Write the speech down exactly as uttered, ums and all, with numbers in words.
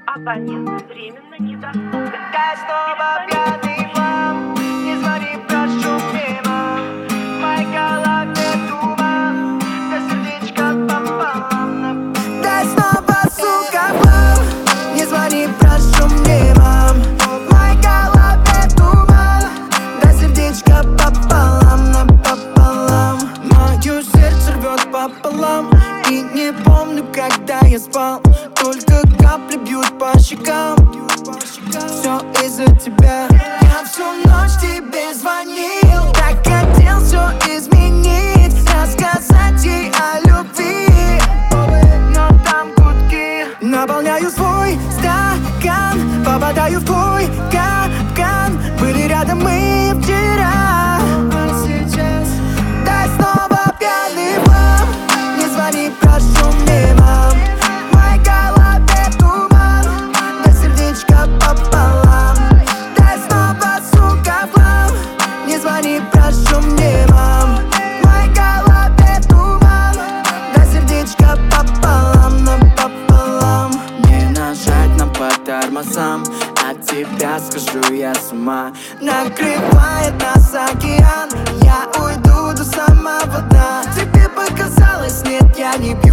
Абонент временно недоступен. Я снова пьяный, мам. Не звони, прошу, мне, мам. В моей голове туман, да сердечко пополам. Дай снова, сука, мам. Не звони, прошу, мне, мам. В моей голове туман, да сердечко пополам, напополам. Мое сердце рвет пополам. И не помню, когда я спал. Только капли бьют по щекам. Все из-за тебя. Я всю ночь тебе звонил. Так хотел все изменить, рассказать ей о любви. Но там гудки. Наполняю свой стакан, попадаю в твой капкан. Были рядом мы вчера, а сейчас дай снова пьяный, мам. Не звони, прошу, мне, мам. В моей голове туман, да сердечко пополам. Дай снова, сука, в хлам. Не звони, прошу, мне, мам. В моей голове туман, да сердечко пополам, напополам. Не нажать нам по тормозам, от тебя схожу я с ума. Накрывает нас океан, я уйду до самого дна. Тебе показалось, нет, я не пью.